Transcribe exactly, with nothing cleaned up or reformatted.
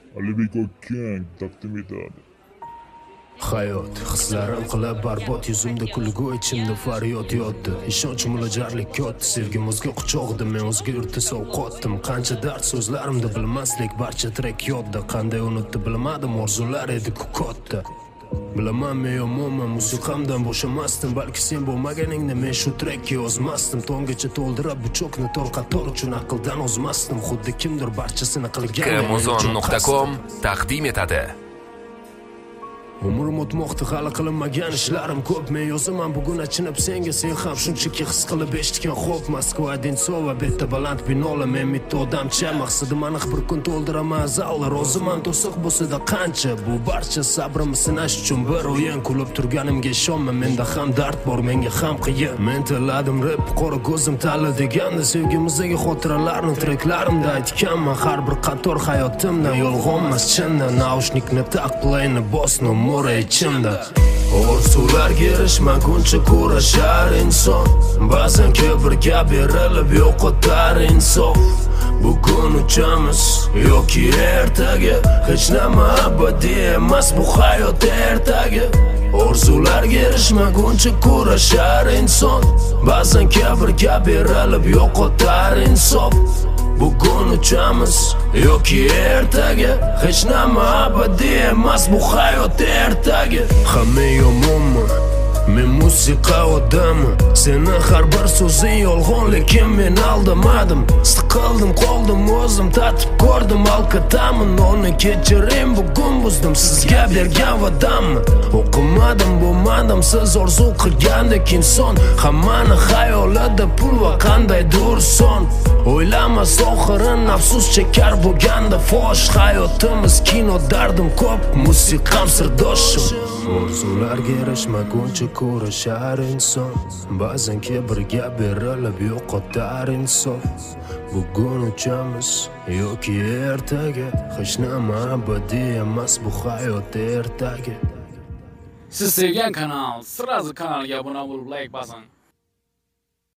Alibek Okyang taqdim etadi. Hayot, hislarim qilib barbod, yuzimda kulgu, ichimda faryod yotdi. Ishonch mulojarlik yotdi, sevgimizga quchoqdi, men o'zga yurtda sovqotdim. Qancha dard so'zlarimda bilmaslik, barcha trek yodda. Qanday unutdi bilmadim, orzular edi ko'kotda. Bilaman men yomonman, musiqamdan bo'shamasdim, balki sen bo'lmaganingda men shu trekka yozmasdim. Tonggacha to'ldirib bu cho'kni to'l qator uchun aqldan ozmasdim. Xuddi kimdir barchasini qilgan. Kmozon nuqta com taqdim etadi. Umrim o'tmoqda, hali qilinmagan ishlarim ko'p. Men yozaman bugun achinib senga, sen ham shunchaki his qilib eshitgan. Xo'p, Moskva, Densova, betda baland binolar, men mitti odamcha. Maqsadim aniq, bir kun to'ldiraman zallar. Roziman to'siq bo'lsa-da qancha. Bu barcha sabrimni sinash uchun bir o'yin. Kulib turganimga ishonma, menda ham dard bor, menga ham qiyin. Men tanladim rap, qora ko'zim tanla deganda. Sevgimizdagi xotiralarni treklarimda aytganman. Har bir qator hayotimdan yolg'onmas chindan. Naushnikni taq, playni bos, mora ichimda. Orzularga erishmaguncha kurashar inson. Ba'zan kibrga berilib yo'qotar insof. Bugun uchamiz yoki ertaga, hech nima abadiy emas bu hayot ertagi. Orzularga erishmaguncha kurashar inson. Ba'zan kibrga berilib yo'qotar insof. Bugun uchamiz yoki ertaga, hech nima abadiy emas bu hayot ertagi. Hamma yomonman, men musiqa odamman. Seni har bir so'zing yolg'on, lekin men aldamadim. Siqildim, qoldim, o'zim tatib ko'rdim, alkatamin. Uni kechiring, bugun buzdim sizga bergan va'damni. O'qimadim, bo'lmadim siz orzu qilgandek inson. Hammani xayolida pul va qandaydir son. O'ylamas oxirin afsus chekar bo'lganda fosh. Hayotimiz kino, dardim ko'p, musiqam sirdoshim. Orzularga erishmaguncha kurashar inson. Ba'zan kibrga berilib yo'qotar insof. Bugun uchamiz yoki ertaga, hech nima abadiy emas bu hayot ertagi. Siz sevgan kanal, sразу kanalga obuna bo'lib like bosing.